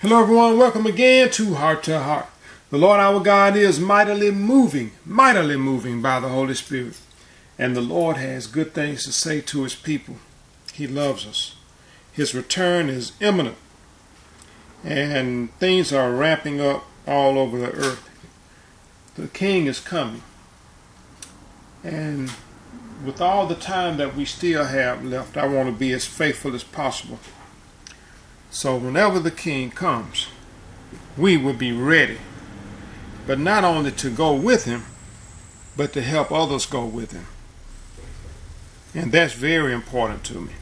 Hello everyone, welcome again to Heart to Heart. The Lord our God is mightily moving by the Holy Spirit. And the Lord has good things to say to His people. He loves us. His return is imminent. And things are ramping up all over the earth. The King is coming. And with all the time that we still have left, I want to be as faithful as possible. So whenever the King comes, we will be ready. But not only to go with Him, but to help others go with Him. And that's very important to me.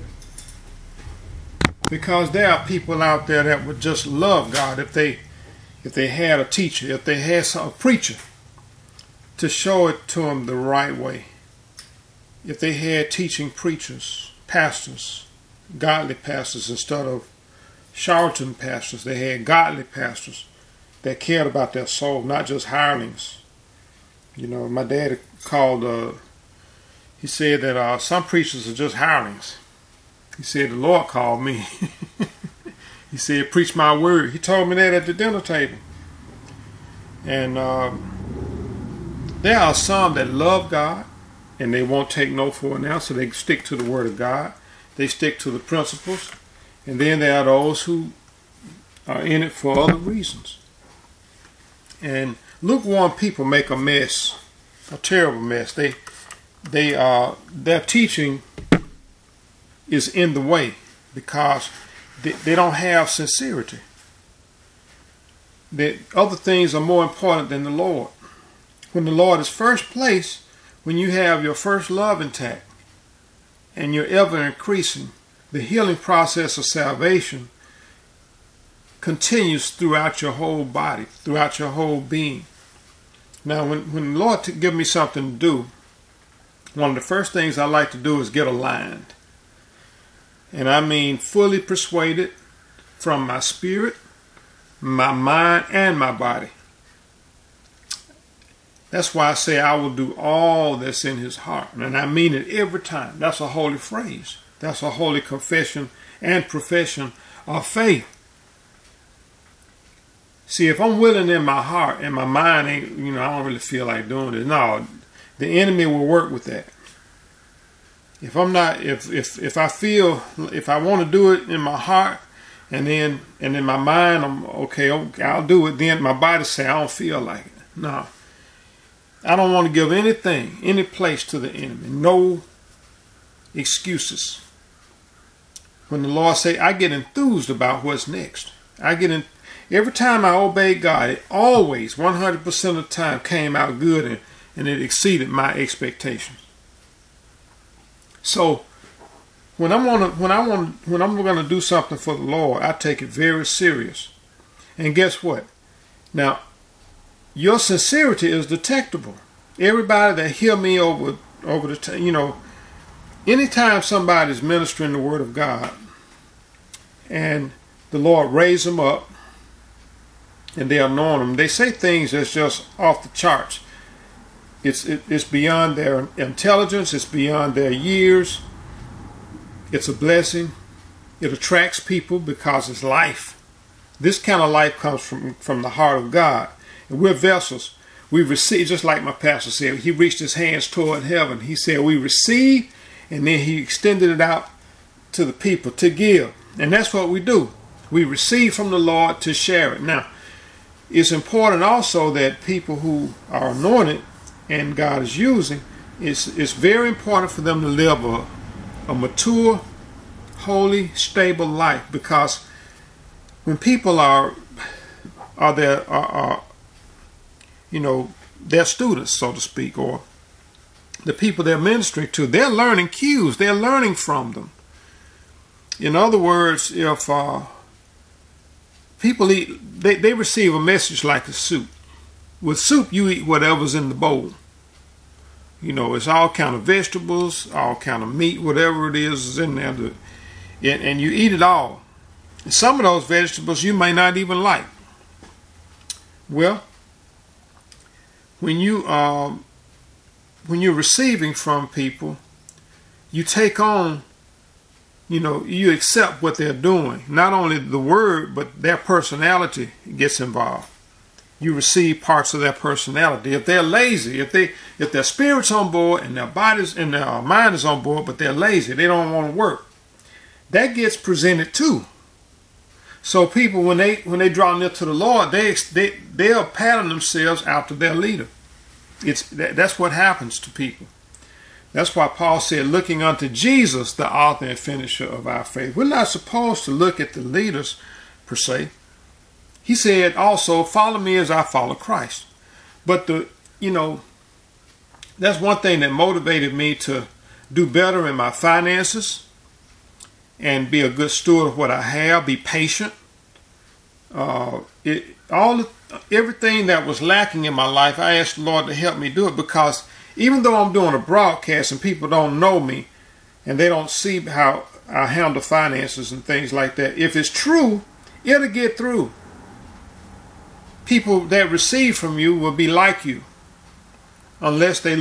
Because there are people out there that would just love God if they had a teacher, if they had a preacher to show it to them the right way. If they had teaching preachers, pastors, godly pastors instead of charlatan pastors, they had godly pastors that cared about their soul, not just hirelings. You know, my dad called, he said that some preachers are just hirelings. He said the Lord called me. He said, preach my word. He told me that at the dinner table. And there are some that love God and they won't take no for an answer. They stick to the word of God. They stick to the principles. And then there are those who are in it for other reasons. And lukewarm people make a mess, a terrible mess. Their teaching is in the way because they don't have sincerity. That other things are more important than the Lord. When the Lord is first place, when you have your first love intact and you're ever increasing, the healing process of salvation continues throughout your whole body, throughout your whole being. Now, when the Lord gives me something to do, one of the first things I like to do is get aligned. And I mean fully persuaded from my spirit, my mind, and my body. That's why I say I will do all that's in His heart. And I mean it every time. That's a holy phrase. That's a holy confession and profession of faith. See, if I'm willing in my heart and my mind ain't, I don't really feel like doing it. No, the enemy will work with that. If I'm not, if I feel, if I want to do it in my heart and in my mind, I'm okay, I'll do it. Then my body say I don't feel like it. No, I don't want to give anything, any place to the enemy. No excuses. When the Lord say, I get enthused about what's next. Every time I obeyed God, it always, 100% of the time, came out good and it exceeded my expectations. So when I'm gonna do something for the Lord, I take it very serious. And guess what? Now, your sincerity is detectable. Everybody that hear me over the time, anytime somebody's ministering the word of God and the Lord raise them up and they anoint them, they say things that's just off the charts. It's beyond their intelligence. It's beyond their years. It's a blessing. It attracts people because it's life. This kind of life comes from the heart of God. And we're vessels. We receive, just like my pastor said, he reached his hands toward heaven. He said we receive, and then he extended it out to the people to give. And that's what we do. We receive from the Lord to share it. Now, it's important also that people who are anointed and God is using, it's very important for them to live a mature, holy, stable life. Because when people are their students, so to speak, or the people they're ministering to, they're learning cues. They're learning from them. In other words, if people eat, they receive a message like a soup. With soup, you eat whatever's in the bowl. It's all kind of vegetables, all kind of meat, whatever it is in there. And you eat it all. And some of those vegetables you may not even like. Well, when you're receiving from people, you take on you accept what they're doing. Not only the word, but their personality gets involved. You receive parts of their personality. If they're lazy, if their spirit's on board and their bodies and their mind is on board, but they're lazy, they don't want to work, that gets presented too. So people, when they draw near to the Lord, they'll pattern themselves after their leader. That's what happens to people. That's why Paul said, looking unto Jesus, the author and finisher of our faith. We're not supposed to look at the leaders per se. He said also, follow me as I follow Christ. But that's one thing that motivated me to do better in my finances and be a good steward of what I have, be patient. Everything that was lacking in my life, I asked the Lord to help me do it, because even though I'm doing a broadcast and people don't know me and they don't see how I handle finances and things like that, if it's true, it'll get through. People that receive from you will be like you, unless they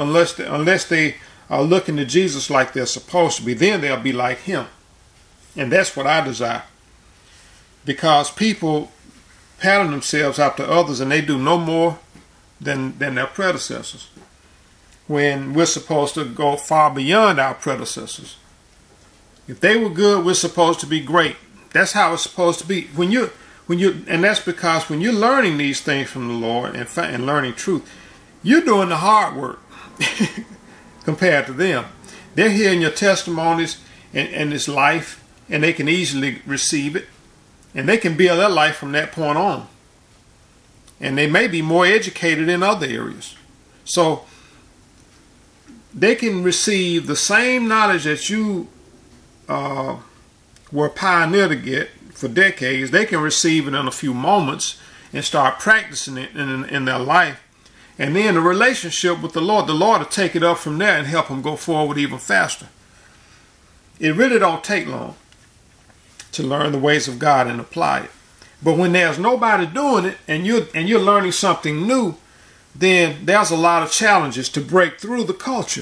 are looking to Jesus like they're supposed to be. Then they'll be like him, and that's what I desire. Because people pattern themselves after others, and they do no more than their predecessors, when we're supposed to go far beyond our predecessors. If they were good, we're supposed to be great. That's how it's supposed to be. And that's because when you're learning these things from the Lord and learning truth, you're doing the hard work compared to them. They're hearing your testimonies and this life, and they can easily receive it, and they can build their life from that point on. And they may be more educated in other areas. So they can receive the same knowledge that you were a pioneer to get for decades. They can receive it in a few moments and start practicing it in their life. And then the relationship with the Lord will take it up from there and help them go forward even faster. It really don't take long to learn the ways of God and apply it. But when there's nobody doing it and you're learning something new, then there's a lot of challenges to break through the culture.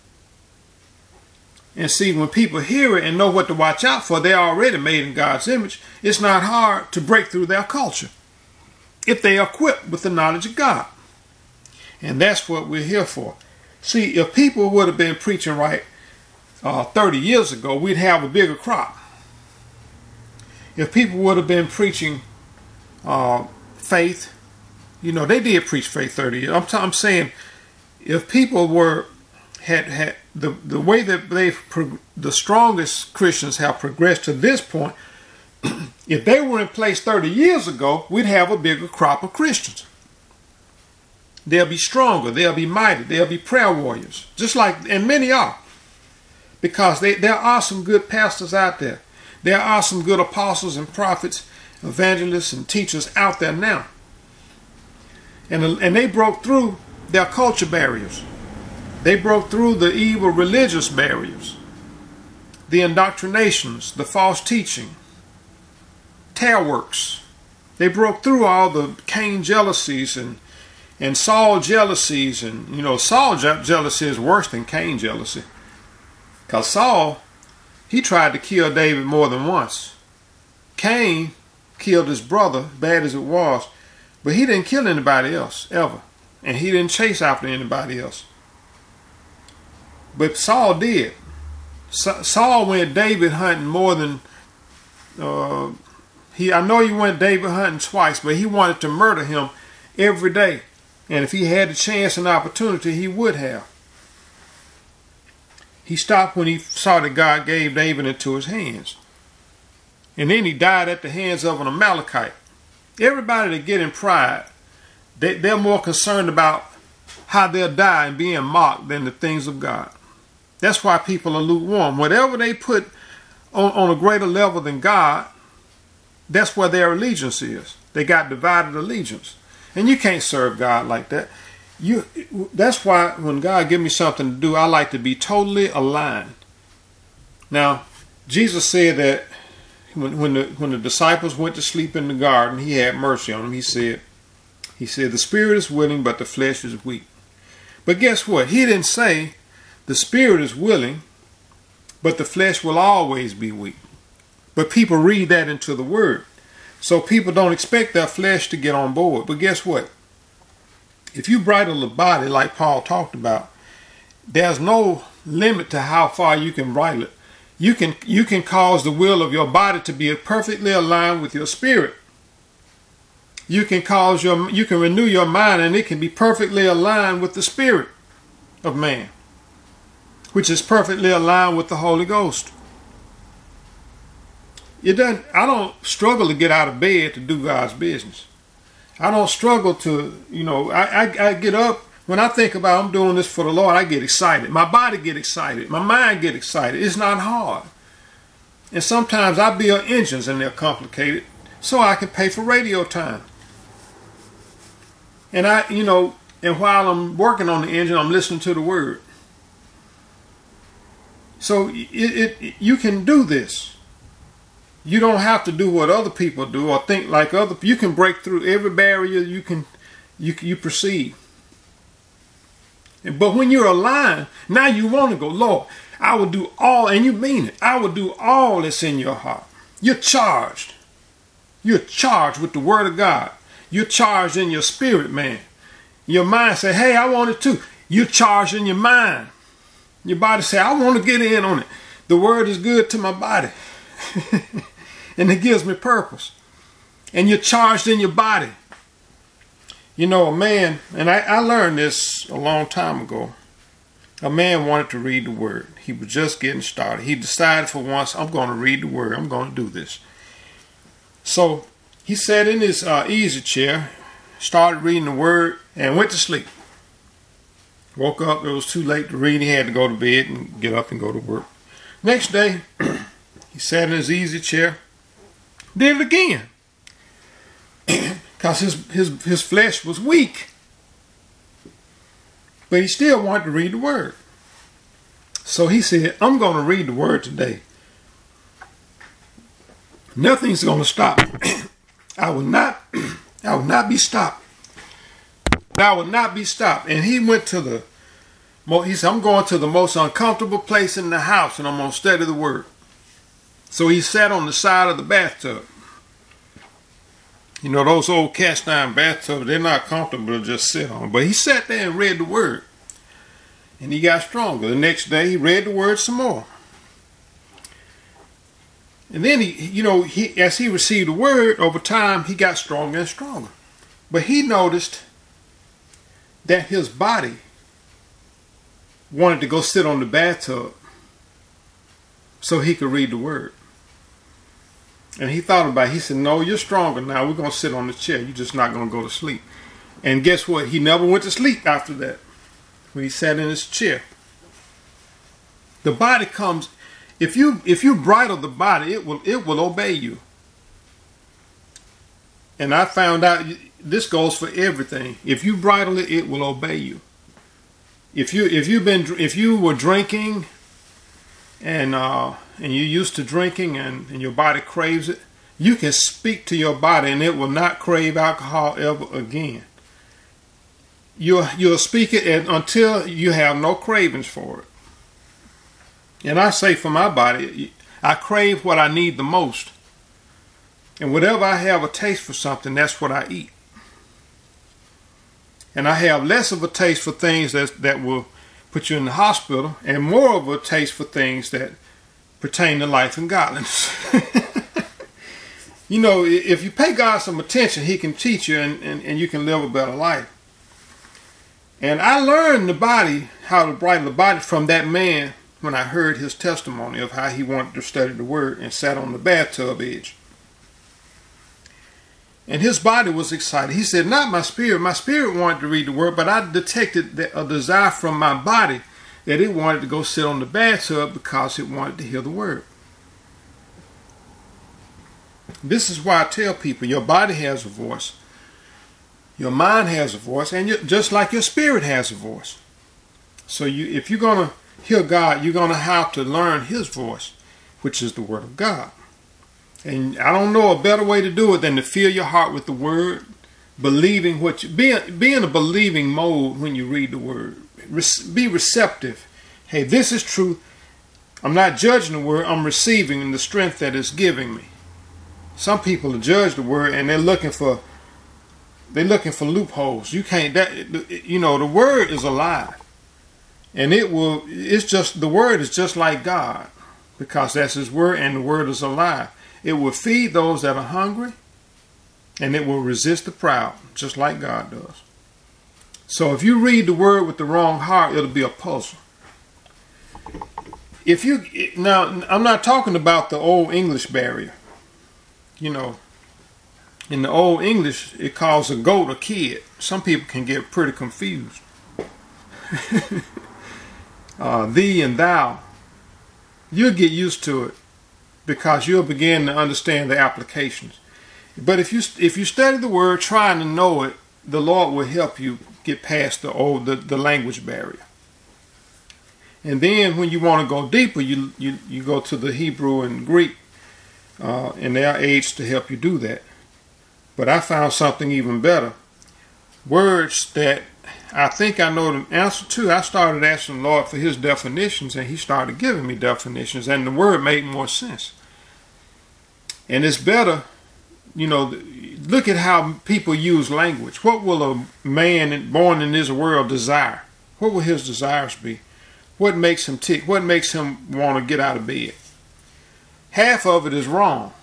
And see, when people hear it and know what to watch out for, they're already made in God's image. It's not hard to break through their culture if they are equipped with the knowledge of God. And that's what we're here for. See, if people would have been preaching right 30 years ago, we'd have a bigger crop. If people would have been preaching faith, they did preach faith 30 years. I'm saying, if people had the way that the strongest Christians have progressed to this point, if they were in place 30 years ago, we'd have a bigger crop of Christians. They'll be stronger, they'll be mighty, they'll be prayer warriors, and many are, because there are some good pastors out there. There are some good apostles and prophets, evangelists and teachers out there now. And they broke through their culture barriers. They broke through the evil religious barriers, the indoctrinations, the false teaching, tear works. They broke through all the Cain jealousies and Saul jealousies. And, Saul jealousy is worse than Cain jealousy. Because Saul, he tried to kill David more than once. Cain killed his brother, bad as it was, but he didn't kill anybody else, ever. And he didn't chase after anybody else. But Saul did. Saul went David hunting more than... I know he went David hunting twice, but he wanted to murder him every day. And if he had the chance and opportunity, he would have. He stopped when he saw that God gave David into his hands. And then he died at the hands of an Amalekite. Everybody that get in pride, they're more concerned about how they'll die and being mocked than the things of God. That's why people are lukewarm. Whatever they put on a greater level than God, that's where their allegiance is. They got divided allegiance. And you can't serve God like that. That's why when God gives me something to do, I like to be totally aligned. Now, Jesus said that when the disciples went to sleep in the garden, he had mercy on them. He said, the spirit is willing, but the flesh is weak. But guess what? He didn't say the spirit is willing, but the flesh will always be weak. But people read that into the word. So people don't expect their flesh to get on board. But guess what? If you bridle the body like Paul talked about, there's no limit to how far you can bridle it. You can cause the will of your body to be perfectly aligned with your spirit. You can renew your mind, and it can be perfectly aligned with the spirit of man, which is perfectly aligned with the Holy Ghost. I don't struggle to get out of bed to do God's business. I don't struggle to, I get up. When I think about I'm doing this for the Lord, I get excited. My body get excited. My mind get excited. It's not hard. And sometimes I build engines and they're complicated so I can pay for radio time. And and while I'm working on the engine, I'm listening to the word. So you can do this. You don't have to do what other people do or think like other people. You can break through every barrier you perceive. But when you're aligned, now you want to go, Lord, I will do all, and you mean it. I will do all that's in your heart. You're charged. You're charged with the word of God. You're charged in your spirit, man. Your mind say, hey, I want it too. You're charged in your mind. Your body say, I want to get in on it. The word is good to my body. And it gives me purpose. And you're charged in your body. A man, and I learned this a long time ago. A man wanted to read the word. He was just getting started. He decided for once, I'm going to read the word. I'm going to do this. So he sat in his easy chair, started reading the word, and went to sleep. Woke up, it was too late to read. He had to go to bed and get up and go to work. Next day, he sat in his easy chair, did it again. Because his flesh was weak. But he still wanted to read the word. So he said, I'm going to read the word today. Nothing's going to stop me. I will not be stopped. I will not be stopped. And he went to he said, I'm going to the most uncomfortable place in the house, and I'm going to study the word. So he sat on the side of the bathtub. Those old cast iron bathtubs, they're not comfortable to just sit on. But he sat there and read the word. And he got stronger. The next day, he read the word some more. And then as he received the word, over time, he got stronger and stronger. But he noticed that his body wanted to go sit on the bathtub so he could read the word. And he thought about it. He said, no, you're stronger now. We're going to sit on the chair. You're just not going to go to sleep. And guess what? He never went to sleep after that when he sat in his chair. The body comes, if you bridle the body, it will obey you. And I found out this goes for everything. If you bridle it, it will obey you. If you were drinking and you're used to drinking and your body craves it, you can speak to your body and it will not crave alcohol ever again. You'll speak it until you have no cravings for it. And I say for my body, I crave what I need the most. And whatever I have a taste for something, that's what I eat. And I have less of a taste for things that will put you in the hospital, and more of a taste for things that pertain to life and godliness. If you pay God some attention, He can teach you and you can live a better life. And I learned how to bridle the body from that man when I heard his testimony of how he wanted to study the word and sat on the bathtub edge. And his body was excited. He said, not my spirit. My spirit wanted to read the word, but I detected a desire from my body that it wanted to go sit on the bathtub because it wanted to hear the word. This is why I tell people your body has a voice. Your mind has a voice, and just like your spirit has a voice. So if you're going to hear God, you're going to have to learn His voice, which is the Word of God. And I don't know a better way to do it than to fill your heart with the Word, believing be in a believing mode when you read the Word. Be receptive. Hey, this is truth. I'm not judging the word, I'm receiving the strength that it's giving me. Some people judge the word and they're looking for loopholes. You can't, the word is alive. And the word is just like God, because that's his word and the word is alive. It will feed those that are hungry, and it will resist the proud, just like God does. So if you read the word with the wrong heart, it'll be a puzzle. Now, I'm not talking about the old English barrier. In the old English, it calls a goat a kid. Some people can get pretty confused. Thee and thou. You'll get used to it because you'll begin to understand the applications. But if you study the word trying to know it, the Lord will help you get past the language barrier. And then when you want to go deeper, you go to the Hebrew and Greek, and they are aids to help you do that. But I found something even better. Words that I think I know the answer to. I started asking the Lord for his definitions, and he started giving me definitions, and the word made more sense. And it's better, look at how people use language. What will a man born in this world desire? What will his desires be? What makes him tick? What makes him want to get out of bed? Half of it is wrong.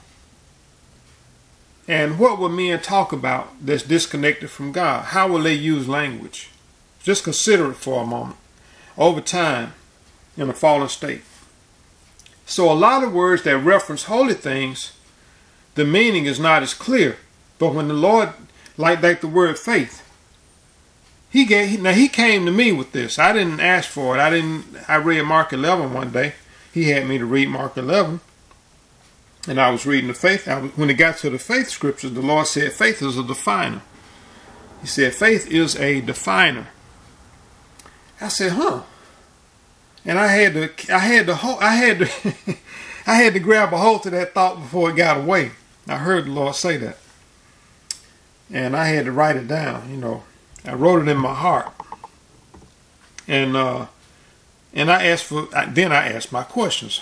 And what will men talk about that's disconnected from God? How will they use language? Just consider it for a moment. Over time, in a fallen state. So a lot of words that reference holy things, the meaning is not as clear. But when the Lord, like the word faith, he came to me with this. I didn't ask for it. I read Mark 11 one day. He had me to read Mark 11. And I was reading the faith. When it got to the faith scriptures, the Lord said faith is a definer. He said faith is a definer. I said, huh? And I had to grab a hold to that thought before it got away. I heard the Lord say that, and I had to write it down. I wrote it in my heart, and I asked then I asked my questions.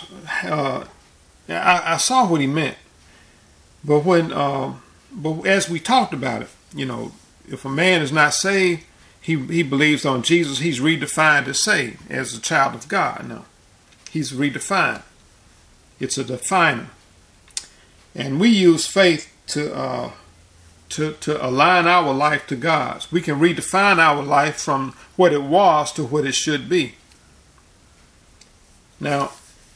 I saw what he meant, but as we talked about it, if a man is not saved, he believes on Jesus, he's redefined as saved, as a child of God. No, he's redefined. It's a definer, and we use faith to align our life to God's. We can redefine our life from what it was to what it should be. Now,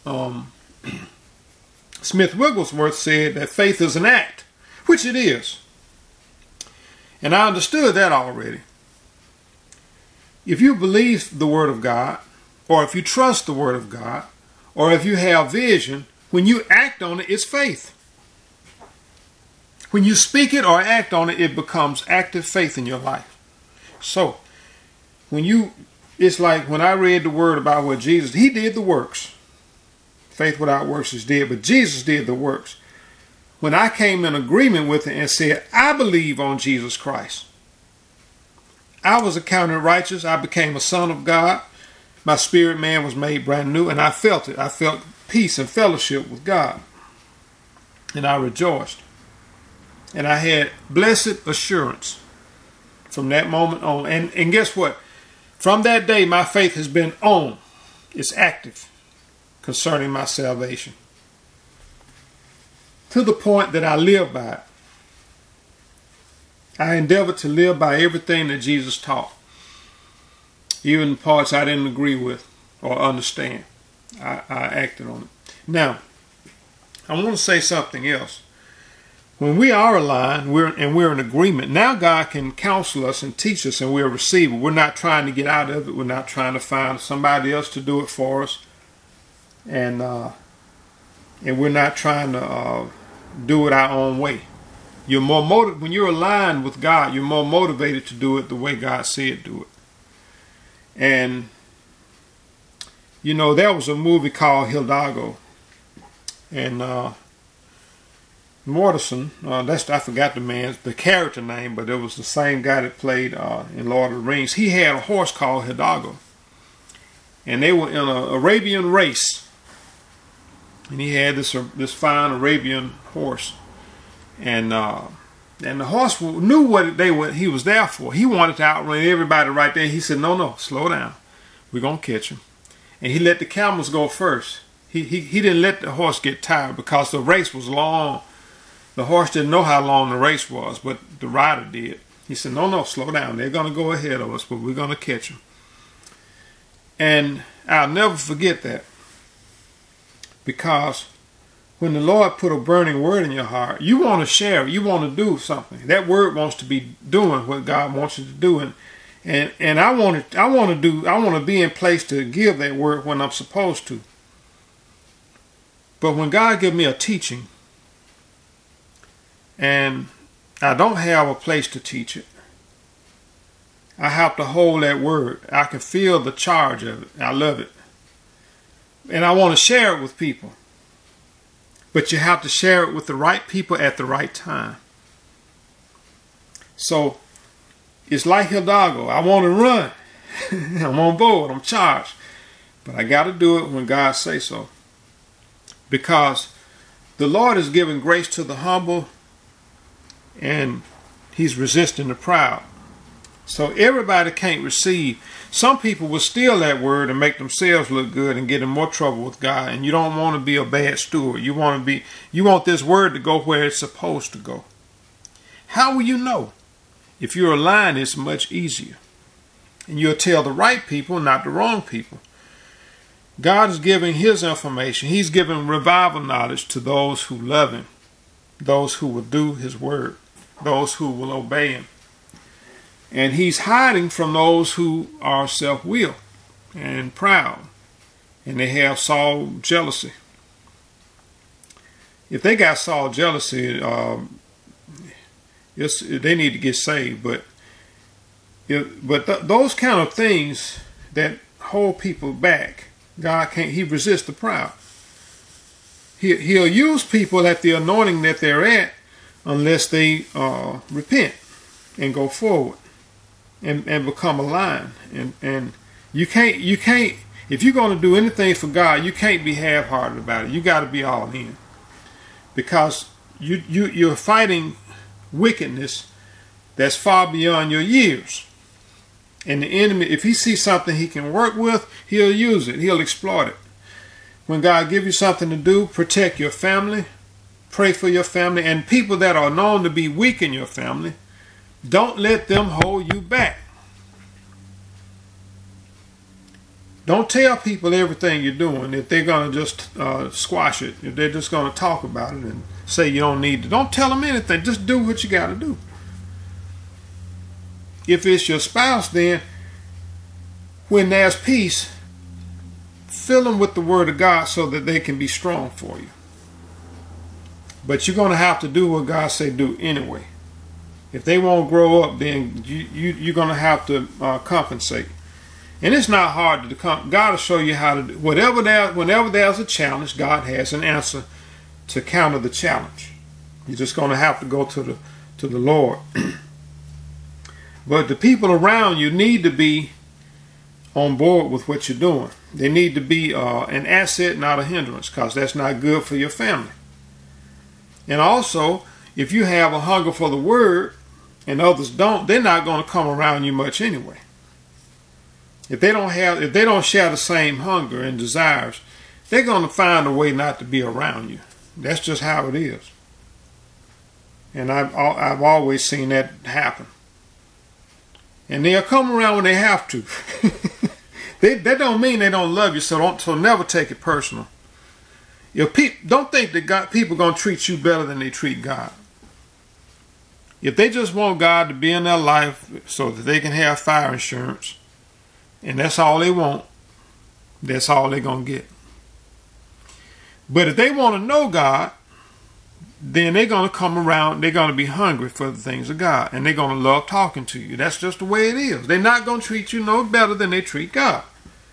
Smith Wigglesworth said that faith is an act, which it is. And I understood that already. If you believe the Word of God, or if you trust the Word of God, or if you have vision, when you act on it, it's faith. When you speak it or act on it, it becomes active faith in your life. So, it's like when I read the word about what Jesus, he did the works. Faith without works is dead, but Jesus did the works. When I came in agreement with it and said, I believe on Jesus Christ, I was accounted righteous. I became a son of God. My spirit man was made brand new, and I felt it. I felt peace and fellowship with God. And I rejoiced. And I had blessed assurance from that moment on. And guess what? From that day, my faith has been on. It's active concerning my salvation. To the point that I live by it. I endeavored to live by everything that Jesus taught. Even the parts I didn't agree with or understand. I acted on it. Now, I want to say something else. When we are aligned, we're in agreement, now God can counsel us and teach us, and we'll receive it. We're not trying to get out of it. We're not trying to find somebody else to do it for us. And we're not trying to do it our own way. You're more when you're aligned with God, you're more motivated to do it the way God said do it. And there was a movie called Hidalgo, and Mortensen, I forgot the character name, but it was the same guy that played in Lord of the Rings. He had a horse called Hidalgo, and they were in an Arabian race, and he had this fine Arabian horse, and the horse knew what he was there for. He wanted to outrun everybody right there. He said, "No, slow down. We're gonna catch him." And he let the camels go first. He didn't let the horse get tired because the race was long. The horse didn't know how long the race was, but the rider did. He said, "No, slow down. They're gonna go ahead of us, but we're gonna catch them." And I'll never forget that, because when the Lord put a burning word in your heart, you want to share it. You want to do something. That word wants to be doing what God wants you to do, and I want to be in place to give that word when I'm supposed to. But when God gives me a teaching, and I don't have a place to teach it, I have to hold that word. I can feel the charge of it. I love it. And I want to share it with people. But you have to share it with the right people at the right time. So it's like Hidalgo. I want to run. I'm on board. I'm charged. But I got to do it when God says so. Because the Lord is giving grace to the humble, and he's resisting the proud. So everybody can't receive. Some people will steal that word and make themselves look good and get in more trouble with God. And you don't want to be a bad steward. You want this word to go where it's supposed to go. How will you know? If you're aligned, it's much easier. And you'll tell the right people, not the wrong people. God is giving his information. He's giving revival knowledge to those who love him, those who will do his word, those who will obey him. And he's hiding from those who are self-willed and proud, and they have Saul jealousy. If they got Saul jealousy, they need to get saved. But those kind of things that hold people back, God can't. He resists the proud. He'll use people at the anointing that they're at, unless they repent and go forward and become aligned. And you can't. If you're going to do anything for God, you can't be half-hearted about it. You got to be all in, because you're fighting wickedness that's far beyond your years. And the enemy, if he sees something he can work with, he'll use it. He'll exploit it. When God gives you something to do, protect your family, pray for your family, and people that are known to be weak in your family, don't let them hold you back. Don't tell people everything you're doing if they're going to just squash it, if they're just going to talk about it and say you don't need to. Don't tell them anything. Just do what you got to do. If it's your spouse, then when there's peace, fill them with the word of God so that they can be strong for you. But you're going to have to do what God say do anyway. If they won't grow up, then you're going to have to compensate. And it's not hard to come. God will show you how to do whenever there's a challenge. God has an answer to counter the challenge. You're just going to have to go to the Lord. But the people around you need to be on board with what you're doing. They need to be an asset, not a hindrance, because that's not good for your family. And also, if you have a hunger for the word and others don't, they're not going to come around you much anyway. If they don't share the same hunger and desires, they're going to find a way not to be around you. That's just how it is. And I've always seen that happen. And they'll come around when they have to. That don't mean they don't love you, so never take it personal. Don't think that people are going to treat you better than they treat God. If they just want God to be in their life so that they can have fire insurance, and that's all they want, that's all they're going to get. But if they want to know God, then they're going to come around, they're going to be hungry for the things of God, and they're going to love talking to you. That's just the way it is. They're not going to treat you no better than they treat God.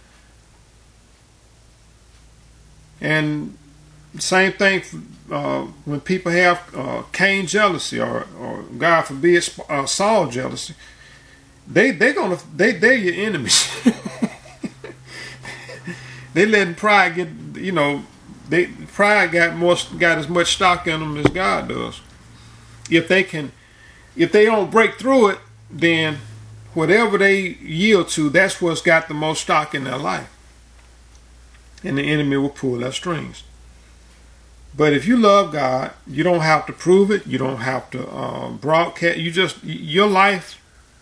And same thing when people have Cain jealousy or God forbid Saul jealousy, they're your enemies. They letting pride get Pride got as much stock in them as God does. If they don't break through it, then whatever they yield to, that's what's got the most stock in their life. And the enemy will pull their strings. But if you love God, you don't have to prove it. You don't have to broadcast. Your life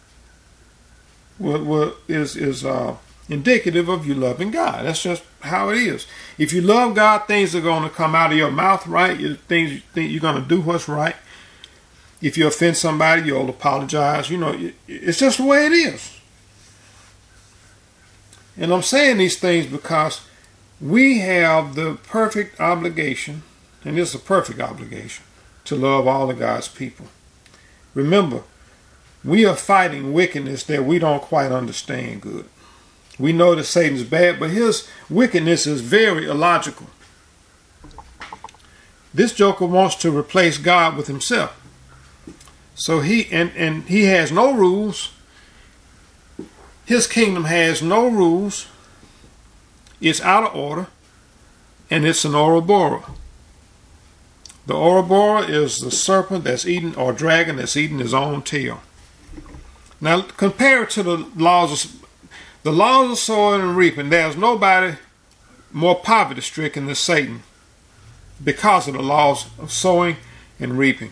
is indicative of you loving God. That's just how it is. If you love God, things are going to come out of your mouth right. Things you think you're going to do what's right. If you offend somebody, you'll apologize. It's just the way it is. And I'm saying these things because we have the perfect obligation, and it's a perfect obligation, to love all of God's people. Remember, we are fighting wickedness that we don't quite understand good. We know that Satan's bad, but his wickedness is very illogical. This joker wants to replace God with himself. So he has no rules. His kingdom has no rules. It's out of order, and it's an Ouroboros. The Ouroboros is the serpent that's eating, or dragon that's eating his own tail. Now compare it to the laws of sowing and reaping. There's nobody more poverty-stricken than Satan because of the laws of sowing and reaping.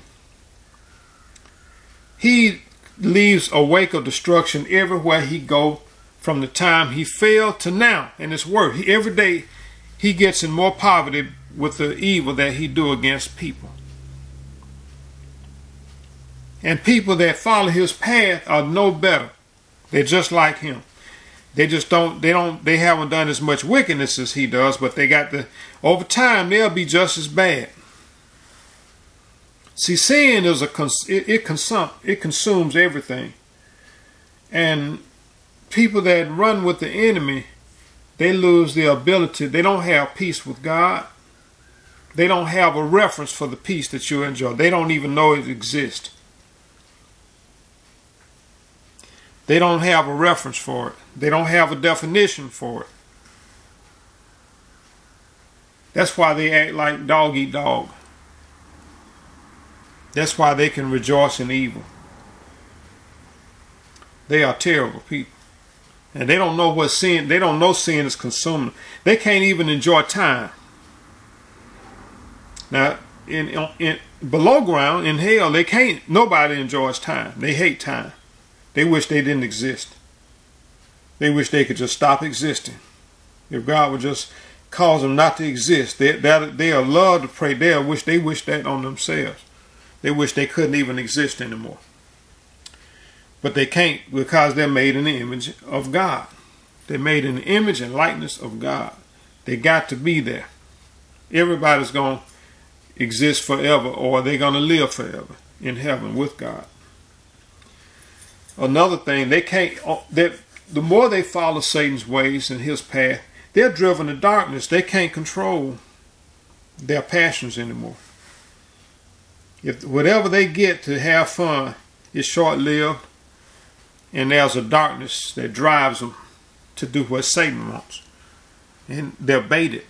He leaves a wake of destruction everywhere he goes from the time he fell to now. And it's worse. Every day he gets in more poverty with the evil that he do against people. And people that follow his path are no better. They're just like him. They haven't done as much wickedness as he does, but over time they'll be just as bad. See, sin is it consumes everything. And people that run with the enemy, they lose their ability. They don't have peace with God. They don't have a reference for the peace that you enjoy. They don't even know it exists. They don't have a reference for it. They don't have a definition for it. That's why they act like dog eat dog. That's why they can rejoice in evil. They are terrible people. And they don't know what sin, they don't know sin is consuming them. They can't even enjoy time. Now, in below ground, in hell, nobody enjoys time. They hate time. They wish they didn't exist. They wish they could just stop existing. If God would just cause them not to exist, they'll love to pray. They wish that on themselves. They wish they couldn't even exist anymore. But they can't because they're made in the image of God. They're made in the image and likeness of God. They got to be there. Everybody's going to exist forever, or they're going to live forever in heaven with God. Another thing, the more they follow Satan's ways and his path, they're driven to darkness. They can't control their passions anymore. If whatever they get to have fun is short-lived, and there's a darkness that drives them to do what Satan wants, and they're baited.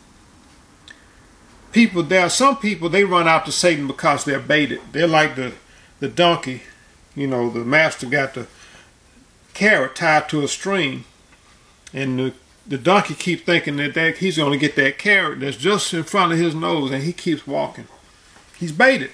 There are some people, they run out to Satan because they're baited. They're like the donkey. The master got the carrot tied to a string, and the donkey keeps thinking that he's going to get that carrot that's just in front of his nose, and he keeps walking. He's baited.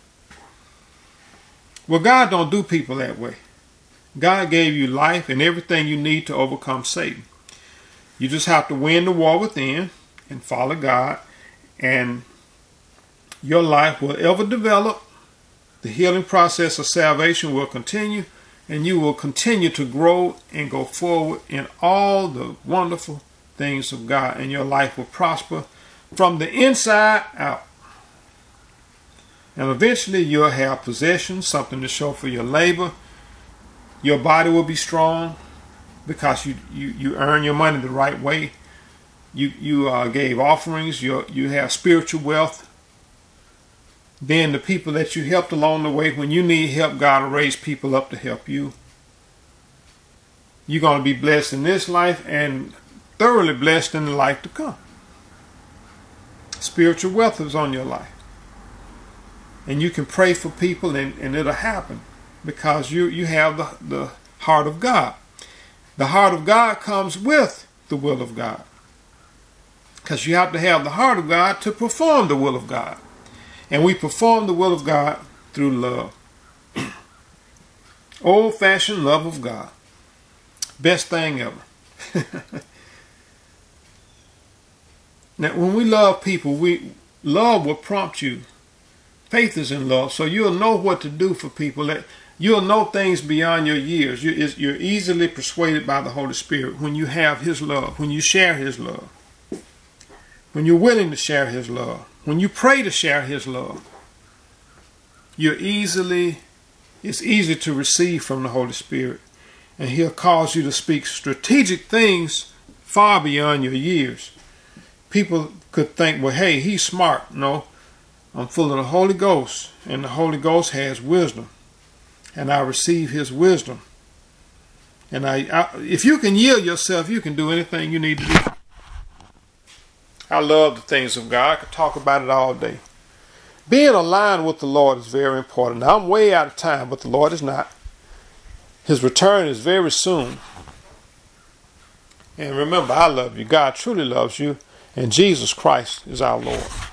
Well, God don't do people that way. God gave you life and everything you need to overcome Satan. You just have to win the war within and follow God, and your life will ever develop. The healing process of salvation will continue, and you will continue to grow and go forward in all the wonderful things of God, and your life will prosper from the inside out. And eventually you'll have possessions, something to show for your labor. Your body will be strong because you earn your money the right way. You gave offerings. You have spiritual wealth. Then the people that you helped along the way, when you need help, God will raise people up to help you. You're going to be blessed in this life and thoroughly blessed in the life to come. Spiritual wealth is on your life. And you can pray for people and it'll happen because you have the heart of God. The heart of God comes with the will of God. Because you have to have the heart of God to perform the will of God. And we perform the will of God through love. Old-fashioned love of God. Best thing ever. Now, when we love people, love will prompt you. Faith is in love, so you'll know what to do for people. You'll know things beyond your years. You're easily persuaded by the Holy Spirit when you have His love, when you share His love, when you're willing to share His love, when you pray to share His love. It's easy to receive from the Holy Spirit, and He'll cause you to speak strategic things far beyond your years. People could think, well, hey, he's smart. No, I'm full of the Holy Ghost, and the Holy Ghost has wisdom, and I receive His wisdom. And if you can yield yourself, you can do anything you need to do. I love the things of God. I could talk about it all day. Being aligned with the Lord is very important. Now, I'm way out of time, but the Lord is not. His return is very soon. And remember, I love you. God truly loves you. And Jesus Christ is our Lord.